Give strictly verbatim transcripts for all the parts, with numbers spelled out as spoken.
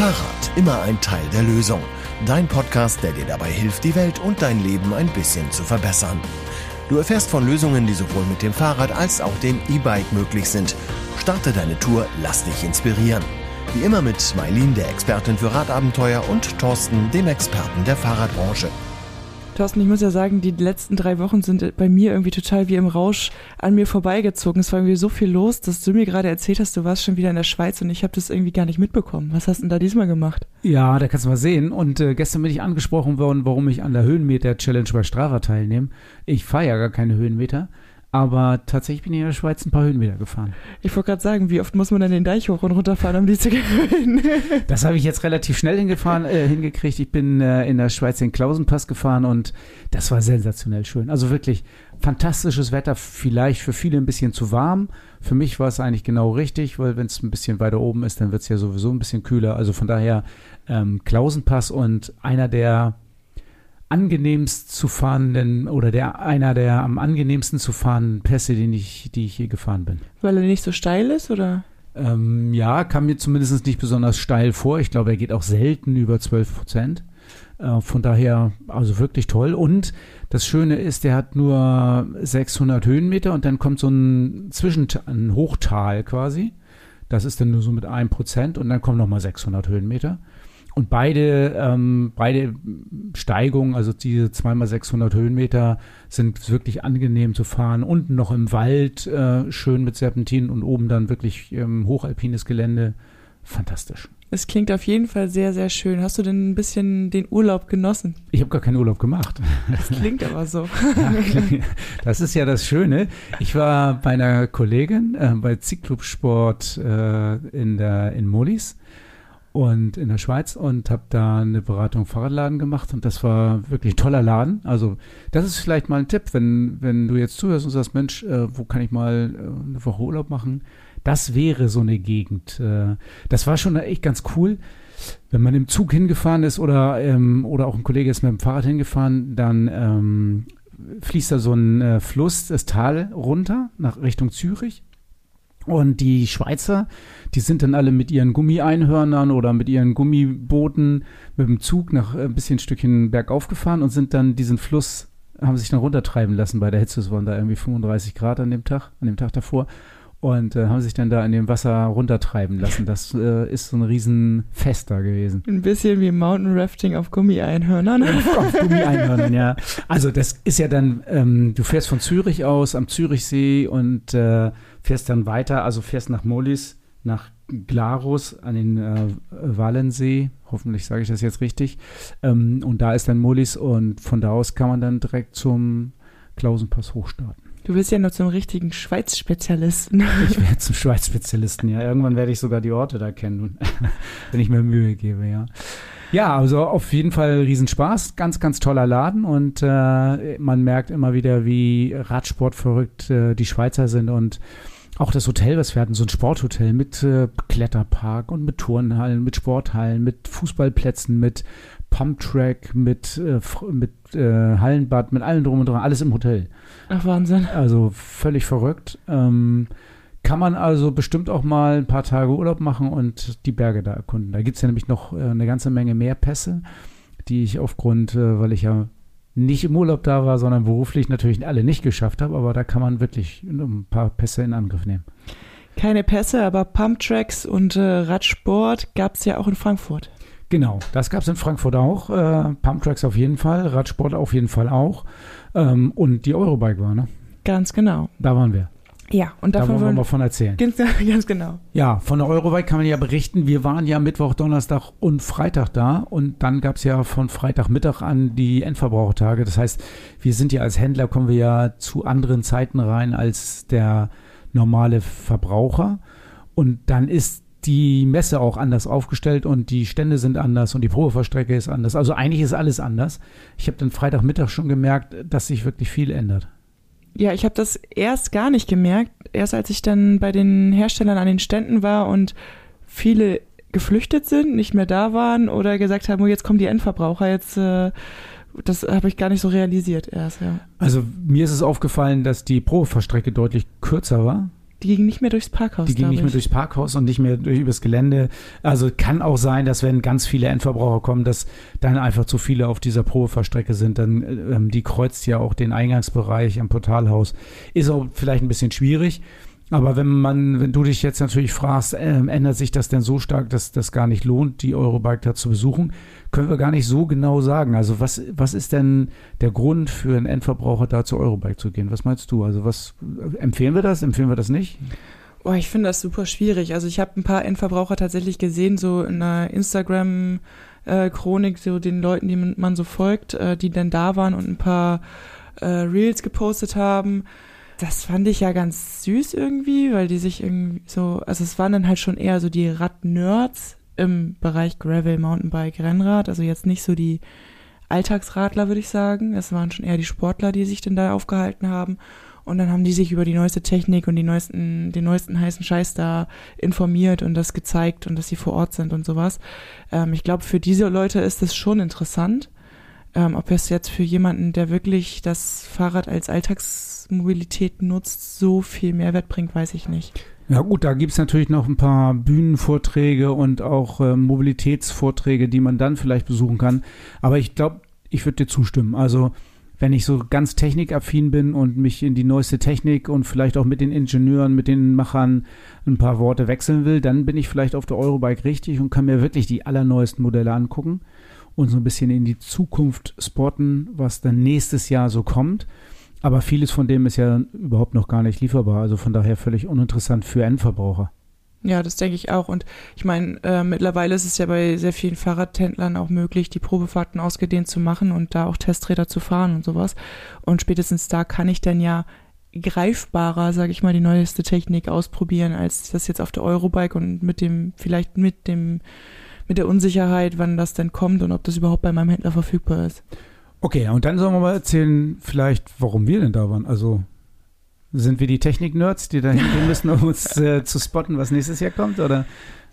Fahrrad, immer ein Teil der Lösung. Dein Podcast, der dir dabei hilft, die Welt und dein Leben ein bisschen zu verbessern. Du erfährst von Lösungen, die sowohl mit dem Fahrrad als auch dem E-Bike möglich sind. Starte deine Tour, lass dich inspirieren. Wie immer mit Mailin, der Expertin für Radabenteuer, und Thorsten, dem Experten der Fahrradbranche. Thorsten, ich muss ja sagen, die letzten drei Wochen sind bei mir irgendwie total wie im Rausch an mir vorbeigezogen. Es war irgendwie so viel los, dass du mir gerade erzählt hast, du warst schon wieder in der Schweiz und ich habe das irgendwie gar nicht mitbekommen. Was hast du denn da diesmal gemacht? Ja, da kannst du mal sehen. Und äh, gestern bin ich angesprochen worden, warum ich an der Höhenmeter-Challenge bei Strava teilnehme. Ich fahre ja gar keine Höhenmeter, aber tatsächlich bin ich in der Schweiz ein paar Höhenmeter gefahren. Ich wollte gerade sagen, wie oft muss man dann den Deich hoch und runter fahren, um die zu gewinnen? Das habe ich jetzt relativ schnell hingefahren, äh, hingekriegt. Ich bin äh, in der Schweiz den Klausenpass gefahren und das war sensationell schön. Also wirklich fantastisches Wetter, vielleicht für viele ein bisschen zu warm. Für mich war es eigentlich genau richtig, weil wenn es ein bisschen weiter oben ist, dann wird es ja sowieso ein bisschen kühler. Also von daher ähm, Klausenpass und einer der angenehmst zu fahrenden oder der einer der am angenehmsten zu fahrenden Pässe, den ich, die ich je gefahren bin. Weil er nicht so steil ist, oder? Ähm, ja, kam mir zumindest nicht besonders steil vor. Ich glaube, er geht auch selten über zwölf Prozent. Äh, von daher, also wirklich toll. Und das Schöne ist, der hat nur sechshundert Höhenmeter und dann kommt so ein Zwischental, ein Hochtal quasi. Das ist dann nur so mit einem Prozent und dann kommen nochmal sechshundert Höhenmeter. Und beide, ähm, beide Steigungen, also diese zwei mal sechshundert Höhenmeter, sind wirklich angenehm zu fahren. Unten noch im Wald, äh, schön mit Serpentinen und oben dann wirklich ähm, hochalpines Gelände. Fantastisch. Es klingt auf jeden Fall sehr, sehr schön. Hast du denn ein bisschen den Urlaub genossen? Ich habe gar keinen Urlaub gemacht. Das klingt aber so. Ja, das ist ja das Schöne. Ich war bei einer Kollegin äh, bei Cyclubsport äh, in, der, in Mollis. Und in der Schweiz und habe da eine Beratung im Fahrradladen gemacht und das war wirklich ein toller Laden. Also das ist vielleicht mal ein Tipp, wenn, wenn du jetzt zuhörst und sagst, Mensch, äh, wo kann ich mal äh, eine Woche Urlaub machen? Das wäre so eine Gegend. Äh, das war schon echt ganz cool. Wenn man im Zug hingefahren ist oder, ähm, oder auch ein Kollege ist mit dem Fahrrad hingefahren, dann ähm, fließt da so ein äh, Fluss, das Tal runter nach Richtung Zürich. Und die Schweizer, die sind dann alle mit ihren Gummieinhörnern oder mit ihren Gummibooten mit dem Zug nach ein bisschen Stückchen bergauf gefahren und sind dann diesen Fluss, haben sich dann runtertreiben lassen bei der Hitze. Es waren da irgendwie fünfunddreißig Grad an dem Tag, an dem Tag davor. Und äh, haben sich dann da in dem Wasser runtertreiben lassen. Das äh, ist so ein Riesenfest da gewesen. Ein bisschen wie Mountain Rafting auf Gummieinhörnern. auf, auf Gummieinhörnern, ja. Also das ist ja dann, ähm, du fährst von Zürich aus am Zürichsee und äh, fährst dann weiter, also fährst nach Mollis, nach Glarus an den äh, Wallensee. Hoffentlich sage ich das jetzt richtig. Ähm, und da ist dann Mollis und von da aus kann man dann direkt zum Klausenpass hochstarten. Du willst ja noch zum richtigen Schweiz-Spezialisten. Ich werde zum Schweiz-Spezialisten, ja. Irgendwann werde ich sogar die Orte da kennen, wenn ich mir Mühe gebe, ja. Ja, also auf jeden Fall Riesenspaß. Ganz, ganz toller Laden und äh, man merkt immer wieder, wie radsportverrückt äh, die Schweizer sind und auch das Hotel, was wir hatten, so ein Sporthotel mit äh, Kletterpark und mit Turnhallen, mit Sporthallen, mit Fußballplätzen, mit Pumptrack, mit, äh, mit äh, Hallenbad, mit allem drum und dran, alles im Hotel. Ach, Wahnsinn. Also völlig verrückt. Ähm, kann man also bestimmt auch mal ein paar Tage Urlaub machen und die Berge da erkunden. Da gibt es ja nämlich noch äh, eine ganze Menge mehr Pässe, die ich aufgrund, äh, weil ich ja nicht im Urlaub da war, sondern beruflich natürlich alle nicht geschafft habe, aber da kann man wirklich ein paar Pässe in Angriff nehmen. Keine Pässe, aber Pumptracks und äh, Radsport gab es ja auch in Frankfurt. Genau, das gab es in Frankfurt auch. Äh, Pumptracks auf jeden Fall, Radsport auf jeden Fall auch. Ähm, und die Eurobike war, ne? Ganz genau. Da waren wir. Ja, und davon da wollen wir mal von erzählen. Ganz, ganz genau. Ja, von der Eurobike kann man ja berichten. Wir waren ja Mittwoch, Donnerstag und Freitag da und dann gab es ja von Freitagmittag an die Endverbrauchertage. Das heißt, wir sind ja als Händler, kommen wir ja zu anderen Zeiten rein als der normale Verbraucher. Und dann ist die Messe auch anders aufgestellt und die Stände sind anders und die Probefahrstrecke ist anders. Also eigentlich ist alles anders. Ich habe dann Freitagmittag schon gemerkt, dass sich wirklich viel ändert. Ja, ich habe das erst gar nicht gemerkt, erst als ich dann bei den Herstellern an den Ständen war und viele geflüchtet sind, nicht mehr da waren oder gesagt haben, oh, jetzt kommen die Endverbraucher, jetzt, äh, das habe ich gar nicht so realisiert erst, ja. Also mir ist es aufgefallen, dass die Probefahrstrecke deutlich kürzer war. Die ging nicht mehr durchs Parkhaus, Die ging nicht ich. mehr durchs Parkhaus und nicht mehr durch, übers Gelände. Also kann auch sein, dass wenn ganz viele Endverbraucher kommen, dass dann einfach zu viele auf dieser Probefahrstrecke sind. Dann ähm, die kreuzt ja auch den Eingangsbereich am Portalhaus. Ist auch vielleicht ein bisschen schwierig. Aber wenn man, wenn du dich jetzt natürlich fragst, ähm, ändert sich das denn so stark, dass das gar nicht lohnt, die Eurobike da zu besuchen, können wir gar nicht so genau sagen. Also was, was ist denn der Grund für einen Endverbraucher da zur Eurobike zu gehen? Was meinst du? Also was empfehlen wir das? Empfehlen wir das nicht? Oh, ich finde das super schwierig. Also ich habe ein paar Endverbraucher tatsächlich gesehen, so in einer Instagram-Chronik, so den Leuten, die man so folgt, äh, die dann da waren und ein paar äh, Reels gepostet haben. Das fand ich ja ganz süß irgendwie, weil die sich irgendwie so, also es waren dann halt schon eher so die Rad-Nerds im Bereich Gravel, Mountainbike, Rennrad, also jetzt nicht so die Alltagsradler, würde ich sagen. Es waren schon eher die Sportler, die sich dann da aufgehalten haben. Und dann haben die sich über die neueste Technik und die neuesten, den neuesten heißen Scheiß da informiert und das gezeigt und dass sie vor Ort sind und sowas. Ähm, ich glaube, für diese Leute ist das schon interessant. Ähm, ob es jetzt für jemanden, der wirklich das Fahrrad als Alltagsmobilität nutzt, so viel Mehrwert bringt, weiß ich nicht. Ja gut, da gibt's natürlich noch ein paar Bühnenvorträge und auch äh, Mobilitätsvorträge, die man dann vielleicht besuchen kann. Aber ich glaube, ich würde dir zustimmen. Also wenn ich so ganz technikaffin bin und mich in die neueste Technik und vielleicht auch mit den Ingenieuren, mit den Machern ein paar Worte wechseln will, dann bin ich vielleicht auf der Eurobike richtig und kann mir wirklich die allerneuesten Modelle angucken und so ein bisschen in die Zukunft spotten, was dann nächstes Jahr so kommt. Aber vieles von dem ist ja überhaupt noch gar nicht lieferbar. Also von daher völlig uninteressant für Endverbraucher. Ja, das denke ich auch. Und ich meine, äh, mittlerweile ist es ja bei sehr vielen Fahrradhändlern auch möglich, die Probefahrten ausgedehnt zu machen und da auch Testräder zu fahren und sowas. Und spätestens da kann ich dann ja greifbarer, sage ich mal, die neueste Technik ausprobieren, als das jetzt auf der Eurobike und mit dem, vielleicht mit dem mit der Unsicherheit, wann das denn kommt und ob das überhaupt bei meinem Händler verfügbar ist. Okay, und dann sollen wir mal erzählen, vielleicht, warum wir denn da waren. Also sind wir die Technik-Nerds, die da hingehen müssen, um uns äh, zu spotten, was nächstes Jahr kommt, oder?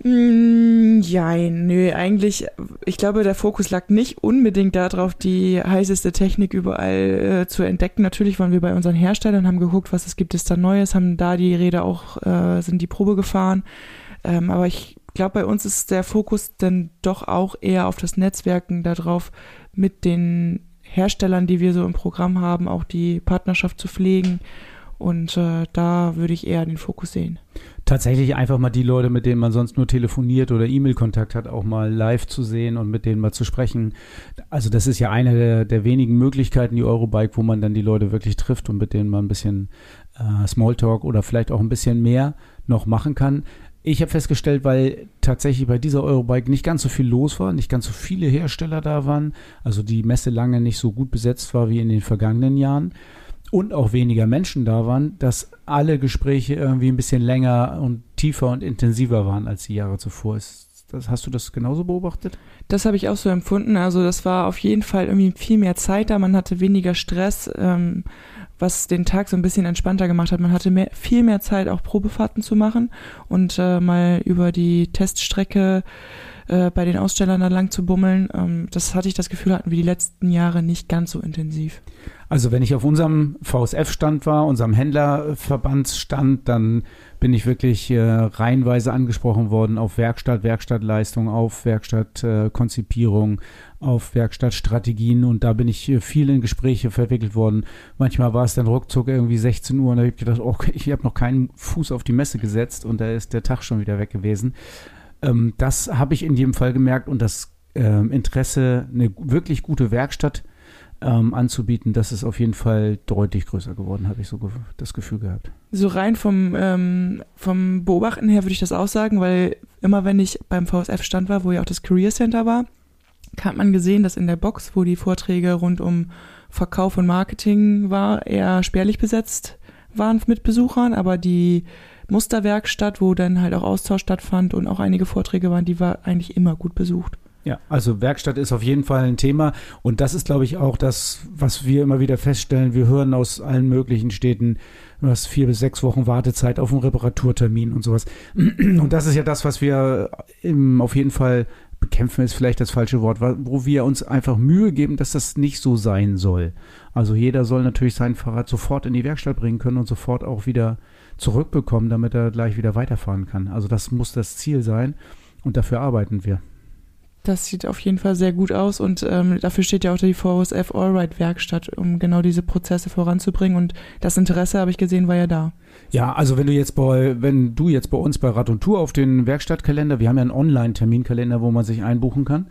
Mm, ja, nö, eigentlich, ich glaube, der Fokus lag nicht unbedingt darauf, die heißeste Technik überall äh, zu entdecken. Natürlich waren wir bei unseren Herstellern, haben geguckt, was es gibt es da Neues, haben da die Räder auch, äh, sind die Probe gefahren. Ähm, aber ich Ich glaube, bei uns ist der Fokus dann doch auch eher auf das Netzwerken darauf, mit den Herstellern, die wir so im Programm haben, auch die Partnerschaft zu pflegen. Und äh, da würde ich eher den Fokus sehen. Tatsächlich einfach mal die Leute, mit denen man sonst nur telefoniert oder E-Mail-Kontakt hat, auch mal live zu sehen und mit denen mal zu sprechen. Also das ist ja eine der, der wenigen Möglichkeiten, die Eurobike, wo man dann die Leute wirklich trifft und mit denen man ein bisschen äh, Smalltalk oder vielleicht auch ein bisschen mehr noch machen kann. Ich habe festgestellt, weil tatsächlich bei dieser Eurobike nicht ganz so viel los war, nicht ganz so viele Hersteller da waren, also die Messe lange nicht so gut besetzt war wie in den vergangenen Jahren und auch weniger Menschen da waren, dass alle Gespräche irgendwie ein bisschen länger und tiefer und intensiver waren als die Jahre zuvor. Ist das, hast du das genauso beobachtet? Das habe ich auch so empfunden. Also das war auf jeden Fall irgendwie viel mehr Zeit da, man hatte weniger Stress, ähm, was den Tag so ein bisschen entspannter gemacht hat. Man hatte mehr, viel mehr Zeit, auch Probefahrten zu machen und äh, mal über die Teststrecke äh, bei den Ausstellern da lang zu bummeln. Ähm, das hatte ich das Gefühl, hatten wir die letzten Jahre nicht ganz so intensiv. Also wenn ich auf unserem V S F-Stand war, unserem Händlerverbandsstand, dann bin ich wirklich äh, reihenweise angesprochen worden auf Werkstatt, Werkstattleistung, auf Werkstattkonzipierung, äh, auf Werkstattstrategien und da bin ich äh, viel in Gespräche verwickelt worden. Manchmal war es dann ruckzuck irgendwie sechzehn Uhr und da habe ich gedacht, oh, ich habe noch keinen Fuß auf die Messe gesetzt und da ist der Tag schon wieder weg gewesen. Ähm, das habe ich in jedem Fall gemerkt und das äh, Interesse, eine wirklich gute Werkstatt Ähm, anzubieten, das ist auf jeden Fall deutlich größer geworden, habe ich so ge- das Gefühl gehabt. So rein vom, ähm, vom Beobachten her würde ich das auch sagen, weil immer wenn ich beim V S F-Stand war, wo ja auch das Career Center war, hat man gesehen, dass in der Box, wo die Vorträge rund um Verkauf und Marketing war, eher spärlich besetzt waren mit Besuchern, aber die Musterwerkstatt, wo dann halt auch Austausch stattfand und auch einige Vorträge waren, die war eigentlich immer gut besucht. Ja, also Werkstatt ist auf jeden Fall ein Thema und das ist, glaube ich, auch das, was wir immer wieder feststellen. Wir hören aus allen möglichen Städten, du hast vier bis sechs Wochen Wartezeit auf einen Reparaturtermin und sowas. Und das ist ja das, was wir im, auf jeden Fall bekämpfen, ist vielleicht das falsche Wort, wo wir uns einfach Mühe geben, dass das nicht so sein soll. Also jeder soll natürlich sein Fahrrad sofort in die Werkstatt bringen können und sofort auch wieder zurückbekommen, damit er gleich wieder weiterfahren kann. Also das muss das Ziel sein und dafür arbeiten wir. Das sieht auf jeden Fall sehr gut aus und ähm, dafür steht ja auch die V S F Allride-Werkstatt, um genau diese Prozesse voranzubringen und das Interesse, habe ich gesehen, war ja da. Ja, also wenn du jetzt bei, wenn du jetzt bei uns bei Rad und Tour auf den Werkstattkalender, wir haben ja einen Online-Terminkalender, wo man sich einbuchen kann,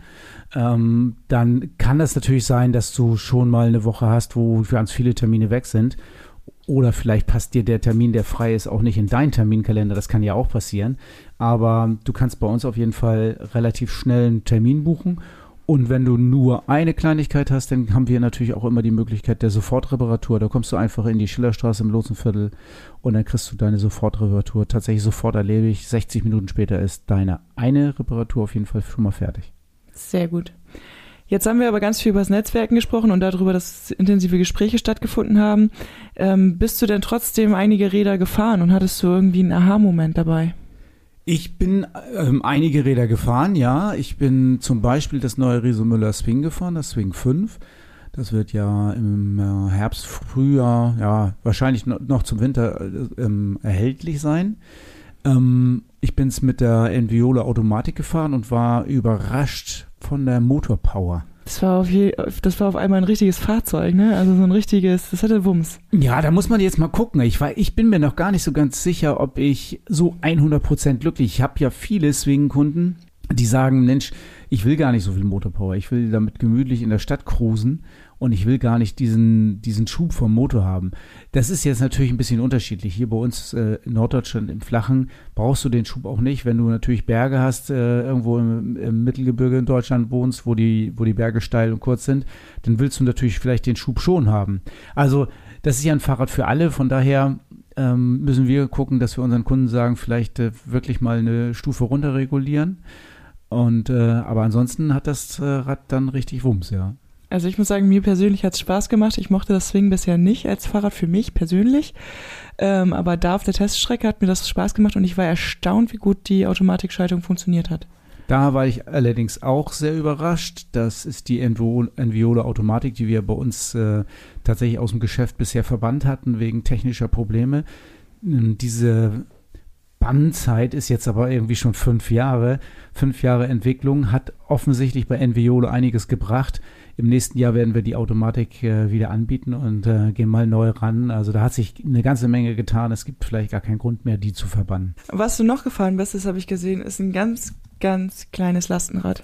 ähm, dann kann das natürlich sein, dass du schon mal eine Woche hast, wo ganz viele Termine weg sind. Oder vielleicht passt dir der Termin, der frei ist, auch nicht in deinen Terminkalender. Das kann ja auch passieren. Aber du kannst bei uns auf jeden Fall relativ schnell einen Termin buchen. Und wenn du nur eine Kleinigkeit hast, dann haben wir natürlich auch immer die Möglichkeit der Sofortreparatur. Da kommst du einfach in die Schillerstraße im Lotsenviertel und dann kriegst du deine Sofortreparatur tatsächlich sofort erledigt. sechzig Minuten später ist deine eine Reparatur auf jeden Fall schon mal fertig. Sehr gut. Jetzt haben wir aber ganz viel über das Netzwerken gesprochen und darüber, dass intensive Gespräche stattgefunden haben. Ähm, bist du denn trotzdem einige Räder gefahren und hattest du irgendwie einen Aha-Moment dabei? Ich bin ähm, einige Räder gefahren, ja. Ich bin zum Beispiel das neue Riso Müller Swing gefahren, das Swing fünf. Das wird ja im äh, Herbst, Frühjahr, ja, wahrscheinlich no, noch zum Winter äh, ähm, erhältlich sein. Ähm, ich bin es mit der Enviola Automatik gefahren und war überrascht von der Motorpower. Das war auf je, das war auf einmal ein richtiges Fahrzeug, ne? Also so ein richtiges, das hatte Wumms. Ja, da muss man jetzt mal gucken. Ich, war, ich bin mir noch gar nicht so ganz sicher, ob ich so hundert Prozent glücklich. Ich habe ja viele Swing-Kunden, die sagen, Mensch, ich will gar nicht so viel Motorpower. Ich will damit gemütlich in der Stadt cruisen und ich will gar nicht diesen, diesen Schub vom Motor haben. Das ist jetzt natürlich ein bisschen unterschiedlich. Hier bei uns äh, in Norddeutschland im Flachen brauchst du den Schub auch nicht. Wenn du natürlich Berge hast, äh, irgendwo im, im Mittelgebirge in Deutschland wohnst, wo die, wo die Berge steil und kurz sind, dann willst du natürlich vielleicht den Schub schon haben. Also das ist ja ein Fahrrad für alle. Von daher ähm, müssen wir gucken, dass wir unseren Kunden sagen, vielleicht äh, wirklich mal eine Stufe runter regulieren. Und, äh, aber ansonsten hat das äh, Rad dann richtig Wumms, ja. Also ich muss sagen, mir persönlich hat es Spaß gemacht. Ich mochte das Swing bisher nicht als Fahrrad für mich persönlich. Ähm, aber da auf der Teststrecke hat mir das Spaß gemacht und ich war erstaunt, wie gut die Automatikschaltung funktioniert hat. Da war ich allerdings auch sehr überrascht. Das ist die Enviola Automatik, die wir bei uns äh, tatsächlich aus dem Geschäft bisher verbannt hatten, wegen technischer Probleme. Diese Bannzeit ist jetzt aber irgendwie schon fünf Jahre. Fünf Jahre Entwicklung hat offensichtlich bei Enviola einiges gebracht. Im nächsten Jahr werden wir die Automatik äh, wieder anbieten und äh, gehen mal neu ran. Also da hat sich eine ganze Menge getan. Es gibt vielleicht gar keinen Grund mehr, die zu verbannen. Was du noch gefahren bist, das habe ich gesehen, ist ein ganz, ganz kleines Lastenrad.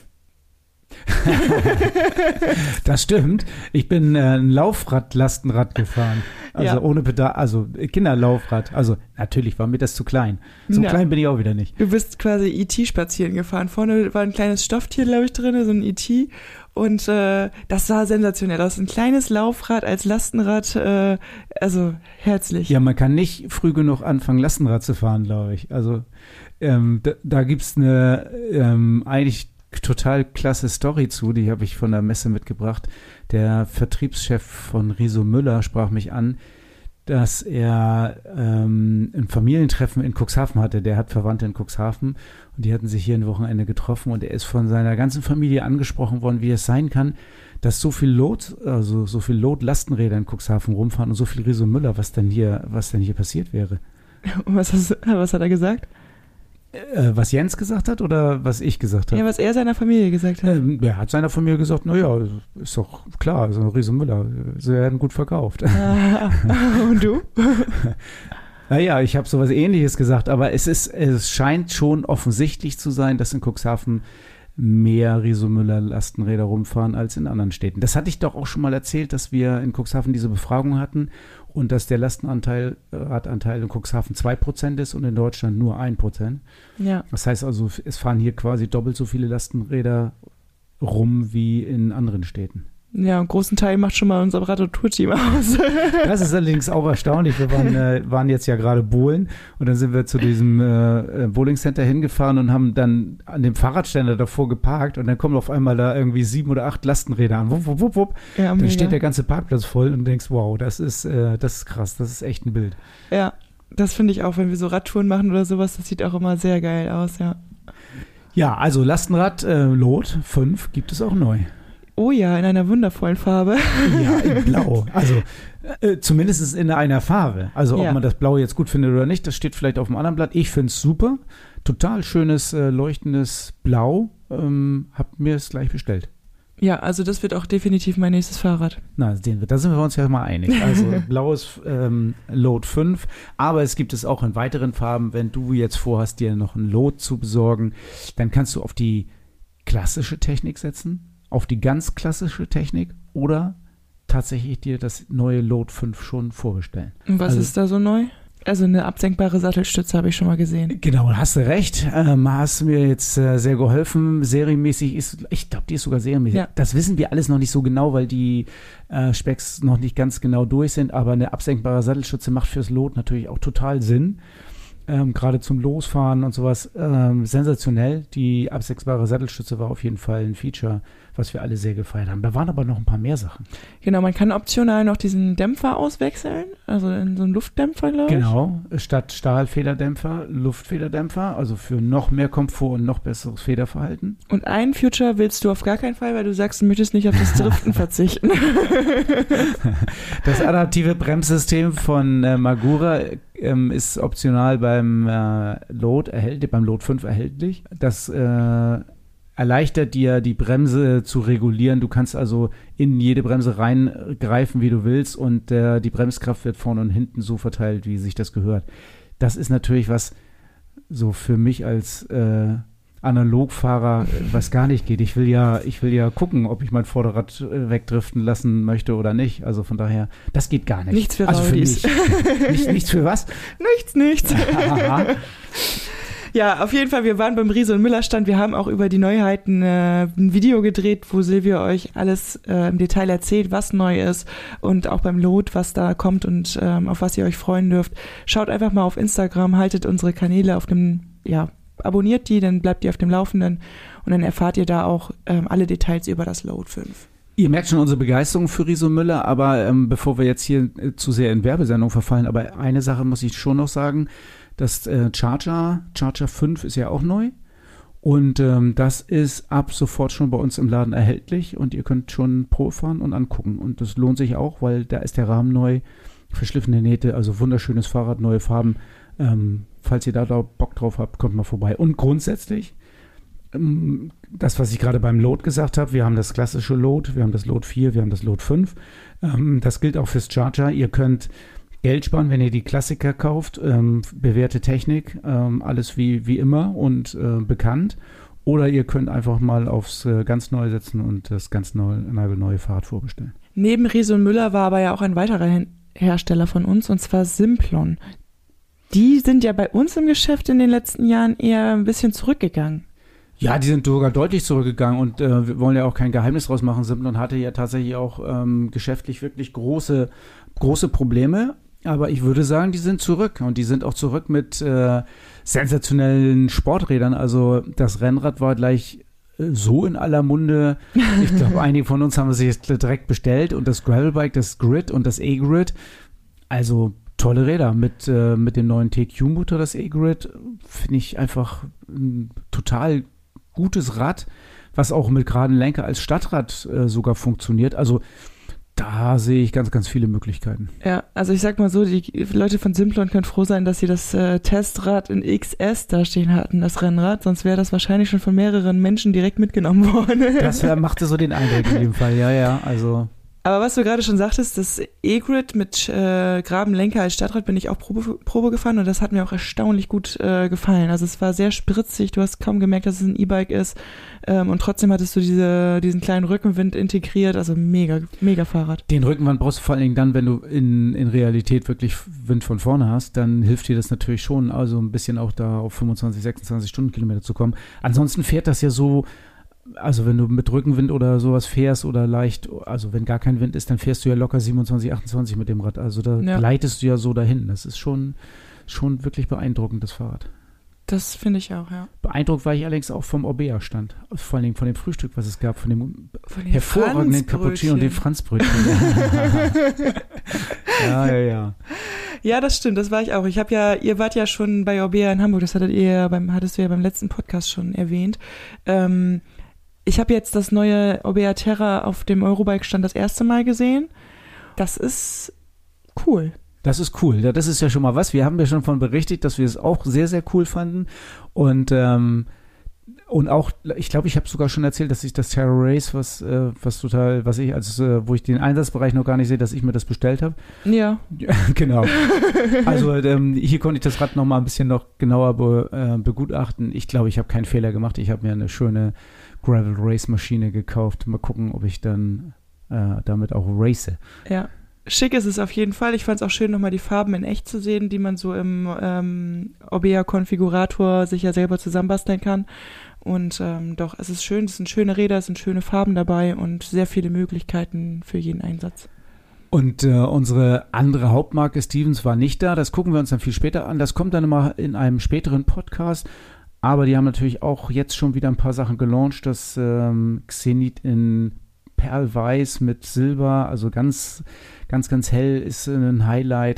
Das stimmt. Ich bin äh, ein Laufrad-Lastenrad gefahren. Also ja. Ohne Pedal, also Kinderlaufrad. Also natürlich war mir das zu klein. So ja. Klein bin ich auch wieder nicht. Du bist quasi E T spazieren gefahren. Vorne war ein kleines Stofftier, glaube ich, drin, so ein E T. Und äh, das sah sensationell aus. Ein kleines Laufrad als Lastenrad, äh, also herzlich. Ja, man kann nicht früh genug anfangen, Lastenrad zu fahren, glaube ich. Also ähm, da, da gibt's eine ähm, eigentlich total klasse Story zu, die habe ich von der Messe mitgebracht. Der Vertriebschef von Riso Müller sprach mich an, dass er ähm, ein Familientreffen in Cuxhaven hatte. Der hat Verwandte in Cuxhaven und die hatten sich hier ein Wochenende getroffen und er ist von seiner ganzen Familie angesprochen worden, wie es sein kann, dass so viel Load, also so viel Load-Lastenräder in Cuxhaven rumfahren und so viel Riso Müller, was denn hier, was denn hier passiert wäre. Und was, hast, was hat er gesagt? Äh, was Jens gesagt hat oder was ich gesagt habe? Ja, was er seiner Familie gesagt hat. Ähm, er hat seiner Familie gesagt, naja, ist doch klar, so ein Riso Müller, sie werden gut verkauft. Ah, und du? Naja, ich habe sowas Ähnliches gesagt, aber es ist, es scheint schon offensichtlich zu sein, dass in Cuxhaven mehr Riso Müller Lastenräder rumfahren als in anderen Städten. Das hatte ich doch auch schon mal erzählt, dass wir in Cuxhaven diese Befragung hatten und dass der Lastenanteil, Radanteil in Cuxhaven zwei Prozent ist und in Deutschland nur ein Prozent. Ja. Das heißt also, es fahren hier quasi doppelt so viele Lastenräder rum wie in anderen Städten. Ja, einen großen Teil macht schon mal unser Rad- und Tour-Team aus. Das ist allerdings auch erstaunlich. Wir waren, äh, waren jetzt ja gerade bowlen und dann sind wir zu diesem äh, Bowling-Center hingefahren und haben dann an dem Fahrradständer davor geparkt und dann kommen auf einmal da irgendwie sieben oder acht Lastenräder an. Wupp, wupp, wupp, wupp. Ja, dann mega. Steht der ganze Parkplatz voll und du denkst, wow, das ist, äh, das ist krass, das ist echt ein Bild. Ja, das finde ich auch, wenn wir so Radtouren machen oder sowas, das sieht auch immer sehr geil aus, ja. Ja, also Lastenrad äh, Lot fünf gibt es auch neu. Oh ja, in einer wundervollen Farbe. Ja, in Blau. Also äh, zumindest in einer Farbe. Also ob Ja. man das Blau jetzt gut findet oder nicht, das steht vielleicht auf dem anderen Blatt. Ich finde es super. Total schönes, äh, leuchtendes Blau. Ähm, hab mir es gleich bestellt. Ja, also das wird auch definitiv mein nächstes Fahrrad. Na, sehen wir, da sind wir uns ja mal einig. Also blaues ähm, Load fünf, aber es gibt es auch in weiteren Farben. Wenn du jetzt vorhast, dir noch ein Load zu besorgen, dann kannst du auf die klassische Technik setzen, auf die ganz klassische Technik oder tatsächlich dir das neue Load fünf schon vorbestellen. Und was Also- ist da so neu? Also eine absenkbare Sattelstütze habe ich schon mal gesehen. Genau, hast du recht. Ähm, hast mir jetzt äh, sehr geholfen. Serienmäßig ist, ich glaube, die ist sogar serienmäßig. Ja. Das wissen wir alles noch nicht so genau, weil die äh, Specs noch nicht ganz genau durch sind. Aber eine absenkbare Sattelstütze macht fürs Lot natürlich auch total Sinn. Ähm, gerade zum Losfahren und sowas. Ähm, sensationell. Die absenkbare Sattelstütze war auf jeden Fall ein Feature, was wir alle sehr gefeiert haben. Da waren aber noch ein paar mehr Sachen. Genau, man kann optional noch diesen Dämpfer auswechseln, also in so einen Luftdämpfer, glaube ich. Genau, statt Stahlfederdämpfer, Luftfederdämpfer, also für noch mehr Komfort und noch besseres Federverhalten. Und ein Feature willst du auf gar keinen Fall, weil du sagst, du möchtest nicht auf das Driften verzichten. Das adaptive Bremssystem von äh, Magura ähm, ist optional beim äh, Load erhältlich, beim Load fünf erhältlich. Das äh, erleichtert dir, die Bremse zu regulieren. Du kannst also in jede Bremse reingreifen, wie du willst, und äh, die Bremskraft wird vorne und hinten so verteilt, wie sich das gehört. Das ist natürlich was so für mich als äh, Analogfahrer, was gar nicht geht. Ich will ja, ich will ja gucken, ob ich mein Vorderrad äh, wegdriften lassen möchte oder nicht. Also von daher, das geht gar nicht. Nichts für also für Raudis. mich. Nicht, nichts für was? Nichts, nichts. Ja, auf jeden Fall, wir waren beim Riese und Müller Stand. Wir haben auch über die Neuheiten äh, ein Video gedreht, wo Silvia euch alles äh, im Detail erzählt, was neu ist und auch beim Lot, was da kommt und ähm, auf was ihr euch freuen dürft. Schaut einfach mal auf Instagram, haltet unsere Kanäle auf dem, ja, abonniert die, dann bleibt ihr auf dem Laufenden und dann erfahrt ihr da auch ähm, alle Details über das Load fünf. Ihr merkt schon unsere Begeisterung für Riese und Müller, aber ähm, bevor wir jetzt hier äh, zu sehr in Werbesendung verfallen, aber eine Sache muss ich schon noch sagen, das äh, Charger, Charger fünf ist ja auch neu und ähm, das ist ab sofort schon bei uns im Laden erhältlich und ihr könnt schon Probe fahren und angucken und das lohnt sich auch, weil da ist der Rahmen neu, verschliffene Nähte, also wunderschönes Fahrrad, neue Farben. Ähm, falls ihr da, da Bock drauf habt, kommt mal vorbei. Und grundsätzlich, ähm, das, was ich gerade beim Load gesagt habe, wir haben das klassische Load, wir haben das Load vier, wir haben das Load fünf. Ähm, das gilt auch fürs Charger. Ihr könnt Geld sparen, wenn ihr die Klassiker kauft, ähm, bewährte Technik, ähm, alles wie, wie immer und äh, bekannt. Oder ihr könnt einfach mal aufs äh, ganz Neue setzen und das ganz neue, nagelneue Fahrrad vorbestellen. Neben Riese und Müller war aber ja auch ein weiterer Her- Hersteller von uns, und zwar Simplon. Die sind ja bei uns im Geschäft in den letzten Jahren eher ein bisschen zurückgegangen. Ja, die sind sogar deutlich zurückgegangen und äh, wir wollen ja auch kein Geheimnis draus machen. Simplon hatte ja tatsächlich auch ähm, geschäftlich wirklich große, große Probleme. Aber ich würde sagen, die sind zurück und die sind auch zurück mit äh, sensationellen Sporträdern. Also das Rennrad war gleich äh, so in aller Munde. Ich glaube, einige von uns haben es sich direkt bestellt und das Gravelbike, das Grid und das E-Grid. Also tolle Räder mit, äh, mit dem neuen T Q-Motor, das E-Grid, finde ich einfach ein total gutes Rad, was auch mit geraden Lenker als Stadtrad äh, sogar funktioniert. Also da sehe ich ganz, ganz viele Möglichkeiten. Ja, also ich sag mal so, die Leute von Simplon können froh sein, dass sie das äh, Testrad in X S da stehen hatten, das Rennrad, sonst wäre das wahrscheinlich schon von mehreren Menschen direkt mitgenommen worden. Das wär, machte so den Eindruck in dem Fall, ja, ja, also... Aber was du gerade schon sagtest, das E-Grid mit äh, Grabenlenker als Stadtrad bin ich auch Probe, Probe gefahren und das hat mir auch erstaunlich gut äh, gefallen. Also es war sehr spritzig, du hast kaum gemerkt, dass es ein E-Bike ist ähm, und trotzdem hattest du diese, diesen kleinen Rückenwind integriert, also mega, mega Fahrrad. Den Rückenwind brauchst du vor allen Dingen dann, wenn du in, in Realität wirklich Wind von vorne hast, dann hilft dir das natürlich schon, also ein bisschen auch da auf fünfundzwanzig, sechsundzwanzig Stundenkilometer zu kommen. Ansonsten fährt das ja so. Also wenn du mit Rückenwind oder sowas fährst oder leicht, also wenn gar kein Wind ist, dann fährst du ja locker siebenundzwanzig, achtundzwanzig mit dem Rad. Also da Ja. gleitest du ja so dahin. Das ist schon, schon wirklich beeindruckend, das Fahrrad. Das finde ich auch, ja. Beeindruckt war ich allerdings auch vom Orbea-Stand. Vor allen Dingen von dem Frühstück, was es gab, von dem Von den hervorragenden Cappuccino und den Franzbrötchen. Ja, ja, ja. Ja, das stimmt, das war ich auch. Ich habe ja, ihr wart ja schon bei Orbea in Hamburg, das hattet ihr beim, hattest du ja beim letzten Podcast schon erwähnt. Ähm, Ich habe jetzt das neue Orbea Terra auf dem Eurobike-Stand das erste Mal gesehen. Das ist cool. Das ist cool. Ja, das ist ja schon mal was. Wir haben ja schon von berichtet, dass wir es auch sehr, sehr cool fanden. Und ähm, und auch, ich glaube, ich habe sogar schon erzählt, dass ich das Terra Race, was äh, was total, was ich, also äh, wo ich den Einsatzbereich noch gar nicht sehe, dass ich mir das bestellt habe. Ja. Genau. Also ähm, hier konnte ich das Rad noch mal ein bisschen noch genauer be, äh, begutachten. Ich glaube, ich habe keinen Fehler gemacht. Ich habe mir eine schöne Gravel Race Maschine gekauft. Mal gucken, ob ich dann äh, damit auch race. Ja. Schick ist es auf jeden Fall. Ich fand es auch schön, nochmal die Farben in echt zu sehen, die man so im ähm, Orbea-Konfigurator sich ja selber zusammenbasteln kann. Und ähm, doch, es ist schön, es sind schöne Räder, es sind schöne Farben dabei und sehr viele Möglichkeiten für jeden Einsatz. Und äh, unsere andere Hauptmarke Stevens war nicht da. Das gucken wir uns dann viel später an. Das kommt dann mal in einem späteren Podcast. Aber die haben natürlich auch jetzt schon wieder ein paar Sachen gelauncht. Das ähm, Xenit in Perlweiß mit Silber, also ganz, ganz, ganz hell ist ein Highlight.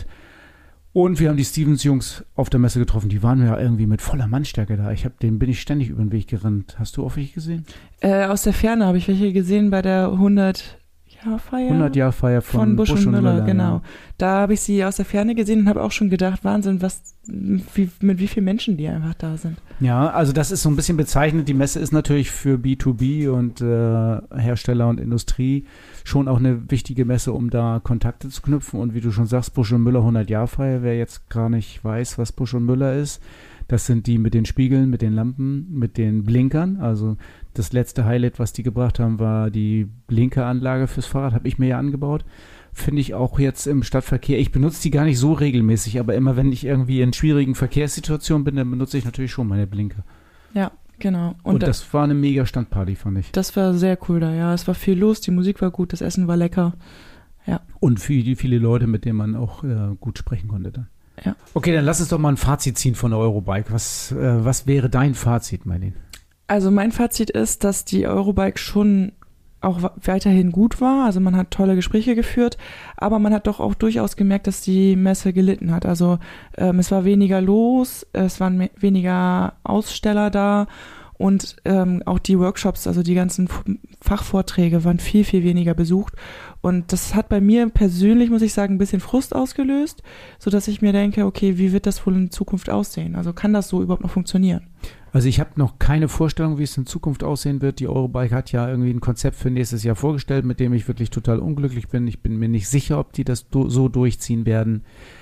Und wir haben die Stevens-Jungs auf der Messe getroffen. Die waren ja irgendwie mit voller Mannstärke da. Ich hab, den bin ich ständig über den Weg gerannt. Hast du auch welche gesehen? Äh, aus der Ferne habe ich welche gesehen bei der hundert-Jahr-Feier. hundert-Jahr-Feier von, von Busch, Busch und Müller, Müller genau. Ja. Da habe ich sie aus der Ferne gesehen und habe auch schon gedacht, Wahnsinn, was, wie, mit wie vielen Menschen die einfach da sind. Ja, also das ist so ein bisschen bezeichnend. Die Messe ist natürlich für B zwei B und äh, Hersteller und Industrie schon auch eine wichtige Messe, um da Kontakte zu knüpfen. Und wie du schon sagst, Busch und Müller hundert-Jahr-Feier, wer jetzt gar nicht weiß, was Busch und Müller ist, das sind die mit den Spiegeln, mit den Lampen, mit den Blinkern. Also das letzte Highlight, was die gebracht haben, war die Blinkeranlage fürs Fahrrad, habe ich mir ja angebaut. Finde ich auch jetzt im Stadtverkehr. Ich benutze die gar nicht so regelmäßig, aber immer wenn ich irgendwie in schwierigen Verkehrssituationen bin, dann benutze ich natürlich schon meine Blinker. Ja, genau. Und, Und das war eine mega Standparty, fand ich. Das war sehr cool da, ja. Es war viel los, die Musik war gut, das Essen war lecker. Ja. Und viele, viele Leute, mit denen man auch äh, gut sprechen konnte dann. Ja. Okay, dann lass uns doch mal ein Fazit ziehen von der Eurobike. Was, äh, was wäre dein Fazit, Marlene? Also mein Fazit ist, dass die Eurobike schon auch weiterhin gut war. Also man hat tolle Gespräche geführt, aber man hat doch auch durchaus gemerkt, dass die Messe gelitten hat. Also ähm, es war weniger los, es waren me- weniger Aussteller da und ähm, auch die Workshops, also die ganzen F- Fachvorträge waren viel, viel weniger besucht. Und das hat bei mir persönlich, muss ich sagen, ein bisschen Frust ausgelöst, sodass ich mir denke, okay, wie wird das wohl in Zukunft aussehen? Also kann das so überhaupt noch funktionieren? Also ich habe noch keine Vorstellung, wie es in Zukunft aussehen wird. Die Eurobike hat ja irgendwie ein Konzept für nächstes Jahr vorgestellt, mit dem ich wirklich total unglücklich bin. Ich bin mir nicht sicher, ob die das do- so durchziehen werden.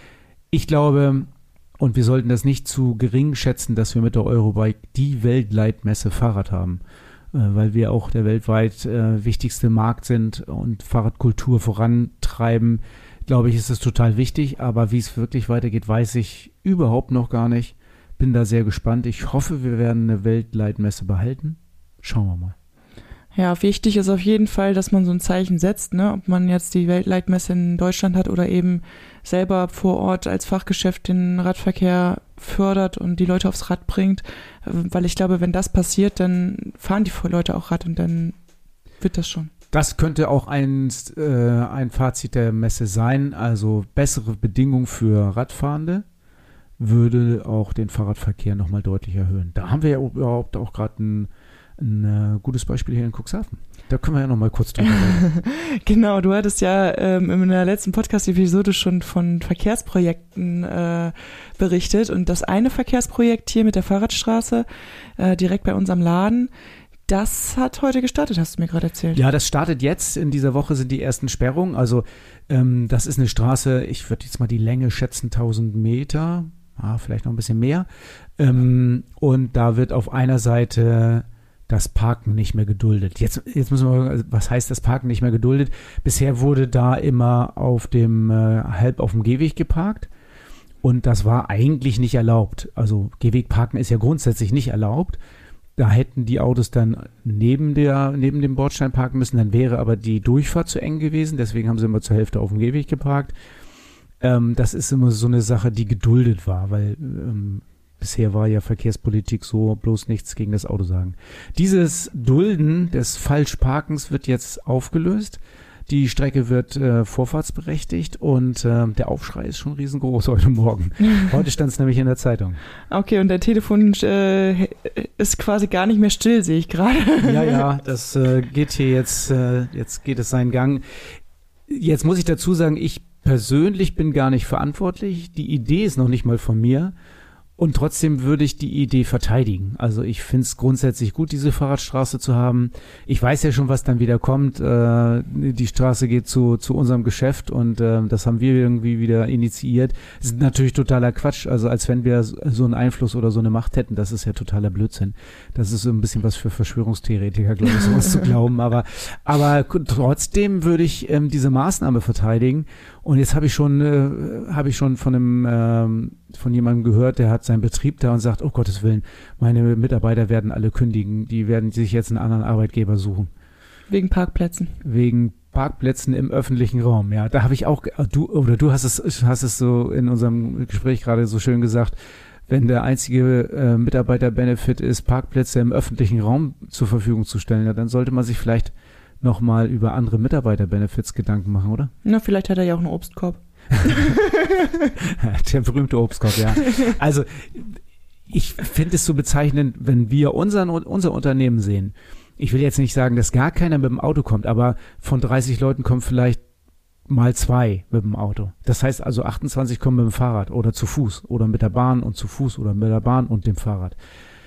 Ich glaube, und wir sollten das nicht zu gering schätzen, dass wir mit der Eurobike die Weltleitmesse Fahrrad haben, äh, weil wir auch der weltweit äh, wichtigste Markt sind und Fahrradkultur vorantreiben. Glaube ich, ist es total wichtig, aber wie es wirklich weitergeht, weiß ich überhaupt noch gar nicht. Bin da sehr gespannt. Ich hoffe, wir werden eine Weltleitmesse behalten. Schauen wir mal. Ja, wichtig ist auf jeden Fall, dass man so ein Zeichen setzt, ne? Ob man jetzt die Weltleitmesse in Deutschland hat oder eben selber vor Ort als Fachgeschäft den Radverkehr fördert und die Leute aufs Rad bringt. Weil ich glaube, wenn das passiert, dann fahren die Leute auch Rad und dann wird das schon. Das könnte auch ein, äh, ein Fazit der Messe sein. Also bessere Bedingungen für Radfahrende würde auch den Fahrradverkehr nochmal deutlich erhöhen. Da haben wir ja überhaupt auch gerade ein, ein uh, gutes Beispiel hier in Cuxhaven. Da können wir ja nochmal kurz drüber reden. Genau, du hattest ja ähm, in der letzten Podcast-Episode schon von Verkehrsprojekten äh, berichtet und das eine Verkehrsprojekt hier mit der Fahrradstraße äh, direkt bei unserem Laden, das hat heute gestartet, hast du mir gerade erzählt. Ja, das startet jetzt. In dieser Woche sind die ersten Sperrungen. Also ähm, das ist eine Straße, ich würde jetzt mal die Länge schätzen, tausend Meter. Ah, vielleicht noch ein bisschen mehr. Ähm, und da wird auf einer Seite das Parken nicht mehr geduldet. Jetzt, jetzt müssen wir, was heißt das Parken nicht mehr geduldet? Bisher wurde da immer auf dem, äh, halb auf dem Gehweg geparkt. Und das war eigentlich nicht erlaubt. Also Gehwegparken ist ja grundsätzlich nicht erlaubt. Da hätten die Autos dann neben der, neben dem Bordstein parken müssen. Dann wäre aber die Durchfahrt zu eng gewesen. Deswegen haben sie immer zur Hälfte auf dem Gehweg geparkt. Ähm, das ist immer so eine Sache, die geduldet war, weil ähm, bisher war ja Verkehrspolitik so, bloß nichts gegen das Auto sagen. Dieses Dulden des Falschparkens wird jetzt aufgelöst. Die Strecke wird äh, vorfahrtsberechtigt und äh, der Aufschrei ist schon riesengroß heute Morgen. Heute stand es nämlich in der Zeitung. Okay, und der Telefon äh, ist quasi gar nicht mehr still, sehe ich gerade. Ja, ja, das äh, geht hier jetzt, äh, jetzt geht es seinen Gang. Jetzt muss ich dazu sagen, ich persönlich bin gar nicht verantwortlich. Die Idee ist noch nicht mal von mir. Und trotzdem würde ich die Idee verteidigen. Also ich finde es grundsätzlich gut, diese Fahrradstraße zu haben. Ich weiß ja schon, was dann wieder kommt. Äh, die Straße geht zu zu unserem Geschäft und äh, das haben wir irgendwie wieder initiiert. Das ist natürlich totaler Quatsch. Also als wenn wir so einen Einfluss oder so eine Macht hätten. Das ist ja totaler Blödsinn. Das ist so ein bisschen was für Verschwörungstheoretiker, glaube ich, sowas zu glauben. Aber aber trotzdem würde ich ähm, diese Maßnahme verteidigen. Und jetzt habe ich schon äh, habe ich schon von einem ähm, von jemandem gehört, der hat seinen Betrieb da und sagt, oh Gottes Willen, meine Mitarbeiter werden alle kündigen, die werden sich jetzt einen anderen Arbeitgeber suchen. Wegen Parkplätzen. Wegen Parkplätzen im öffentlichen Raum, ja. Da habe ich auch, du oder du hast es hast es so in unserem Gespräch gerade so schön gesagt, wenn der einzige äh, Mitarbeiter-Benefit ist, Parkplätze im öffentlichen Raum zur Verfügung zu stellen, ja, dann sollte man sich vielleicht nochmal über andere Mitarbeiter-Benefits Gedanken machen, oder? Na, vielleicht hat er ja auch einen Obstkorb. Der berühmte Obstkorb, ja. Also ich finde es so bezeichnend, wenn wir unseren, unser Unternehmen sehen. Ich will jetzt nicht sagen, dass gar keiner mit dem Auto kommt, aber von dreißig Leuten kommen vielleicht mal zwei mit dem Auto. Das heißt also achtundzwanzig kommen mit dem Fahrrad oder zu Fuß oder mit der Bahn und zu Fuß oder mit der Bahn und dem Fahrrad.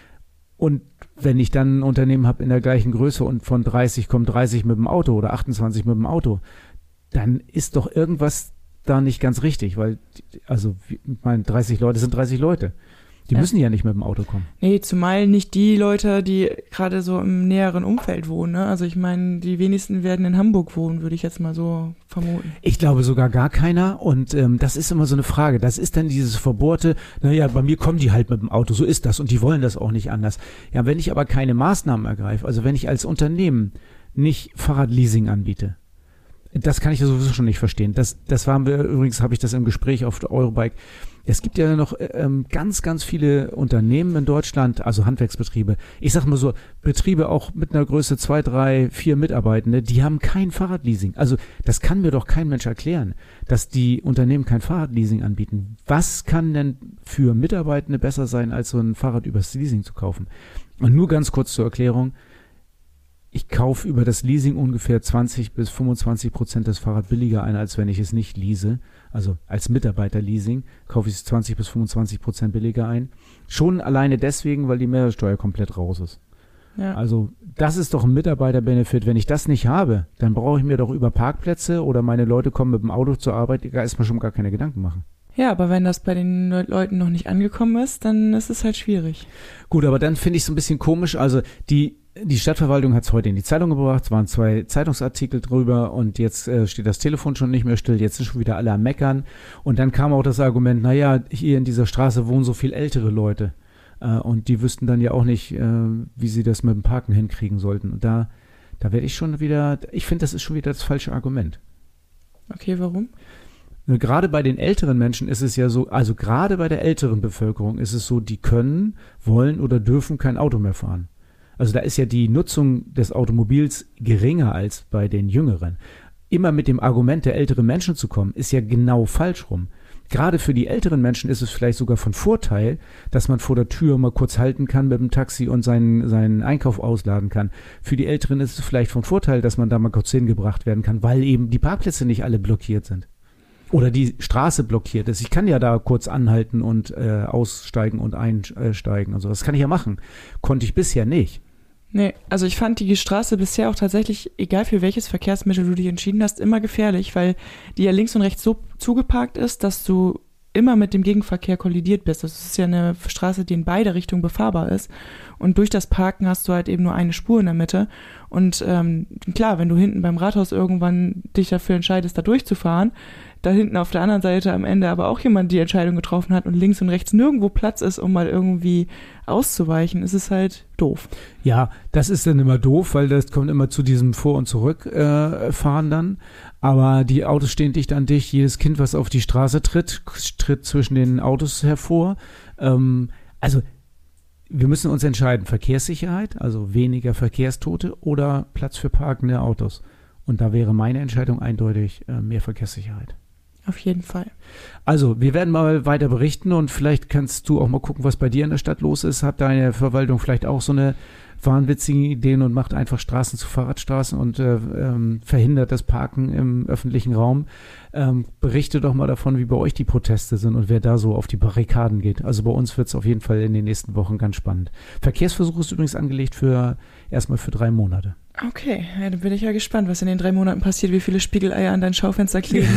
Und wenn ich dann ein Unternehmen habe in der gleichen Größe und von dreißig kommen dreißig mit dem Auto oder achtundzwanzig mit dem Auto, dann ist doch irgendwas da nicht ganz richtig, weil, also, ich meine, dreißig Leute sind dreißig Leute. Die ja. müssen ja nicht mit dem Auto kommen. Nee, zumal nicht die Leute, die gerade so im näheren Umfeld wohnen, ne? Also ich meine, die wenigsten werden in Hamburg wohnen, würde ich jetzt mal so vermuten. Ich glaube sogar gar keiner und ähm, das ist immer so eine Frage. Das ist dann dieses Verbohrte, naja, bei mir kommen die halt mit dem Auto, so ist das und die wollen das auch nicht anders. Ja, wenn ich aber keine Maßnahmen ergreife, also wenn ich als Unternehmen nicht Fahrradleasing anbiete, das kann ich ja sowieso schon nicht verstehen. Das, das waren wir, übrigens habe ich das im Gespräch auf der Eurobike. Es gibt ja noch ähm, ganz, ganz viele Unternehmen in Deutschland, also Handwerksbetriebe. Ich sag mal so, Betriebe auch mit einer Größe zwei, drei, vier Mitarbeitende, die haben kein Fahrradleasing. Also das kann mir doch kein Mensch erklären, dass die Unternehmen kein Fahrradleasing anbieten. Was kann denn für Mitarbeitende besser sein, als so ein Fahrrad übers Leasing zu kaufen? Und nur ganz kurz zur Erklärung. Ich kaufe über das Leasing ungefähr zwanzig bis fünfundzwanzig Prozent des Fahrrad billiger ein, als wenn ich es nicht lease. Also als Mitarbeiterleasing kaufe ich es zwanzig bis fünfundzwanzig Prozent billiger ein. Schon alleine deswegen, weil die Mehrwertsteuer komplett raus ist. Ja. Also das ist doch ein Mitarbeiterbenefit. Wenn ich das nicht habe, dann brauche ich mir doch über Parkplätze oder meine Leute kommen mit dem Auto zur Arbeit, da ist mir schon gar keine Gedanken machen. Ja, aber wenn das bei den Leuten noch nicht angekommen ist, dann ist es halt schwierig. Gut, aber dann finde ich es ein bisschen komisch. Also die Die Stadtverwaltung hat es heute in die Zeitung gebracht, es waren zwei Zeitungsartikel drüber und jetzt äh, steht das Telefon schon nicht mehr still, jetzt sind schon wieder alle am Meckern und dann kam auch das Argument, naja, hier in dieser Straße wohnen so viel ältere Leute äh, und die wüssten dann ja auch nicht, äh, wie sie das mit dem Parken hinkriegen sollten und da, da werde ich schon wieder, ich finde, das ist schon wieder das falsche Argument. Okay, warum? Gerade bei den älteren Menschen ist es ja so, also gerade bei der älteren Bevölkerung ist es so, die können, wollen oder dürfen kein Auto mehr fahren. Also da ist ja die Nutzung des Automobils geringer als bei den Jüngeren. Immer mit dem Argument der älteren Menschen zu kommen, ist ja genau falsch rum. Gerade für die älteren Menschen ist es vielleicht sogar von Vorteil, dass man vor der Tür mal kurz halten kann mit dem Taxi und seinen, seinen Einkauf ausladen kann. Für die Älteren ist es vielleicht von Vorteil, dass man da mal kurz hingebracht werden kann, weil eben die Parkplätze nicht alle blockiert sind. Oder die Straße blockiert ist. Ich kann ja da kurz anhalten und äh, aussteigen und einsteigen und so. Das kann ich ja machen. Konnte ich bisher nicht. Nee, also ich fand die Straße bisher auch tatsächlich, egal für welches Verkehrsmittel du dich entschieden hast, immer gefährlich, weil die ja links und rechts so zugeparkt ist, dass du immer mit dem Gegenverkehr kollidiert bist. Das ist ja eine Straße, die in beide Richtungen befahrbar ist. Und durch das Parken hast du halt eben nur eine Spur in der Mitte. Und ähm, klar, wenn du hinten beim Rathaus irgendwann dich dafür entscheidest, da durchzufahren, da hinten auf der anderen Seite am Ende aber auch jemand die Entscheidung getroffen hat und links und rechts nirgendwo Platz ist, um mal irgendwie auszuweichen, ist es halt doof. Ja, das ist dann immer doof, weil das kommt immer zu diesem Vor- und Zurückfahren äh, dann. Aber die Autos stehen dicht an dich. Jedes Kind, was auf die Straße tritt, tritt zwischen den Autos hervor. Ähm, also wir müssen uns entscheiden, Verkehrssicherheit, also weniger Verkehrstote oder Platz für parkende Autos. Und da wäre meine Entscheidung eindeutig äh, mehr Verkehrssicherheit. Auf jeden Fall. Also, wir werden mal weiter berichten und vielleicht kannst du auch mal gucken, was bei dir in der Stadt los ist. Hat deine Verwaltung vielleicht auch so eine wahnwitzigen Ideen und macht einfach Straßen zu Fahrradstraßen und äh, ähm, verhindert das Parken im öffentlichen Raum. Ähm, berichte doch mal davon, wie bei euch die Proteste sind und wer da so auf die Barrikaden geht. Also bei uns wird es auf jeden Fall in den nächsten Wochen ganz spannend. Verkehrsversuch ist übrigens angelegt für erstmal für drei Monate. Okay, ja, dann bin ich ja gespannt, was in den drei Monaten passiert, wie viele Spiegeleier an dein Schaufenster kleben.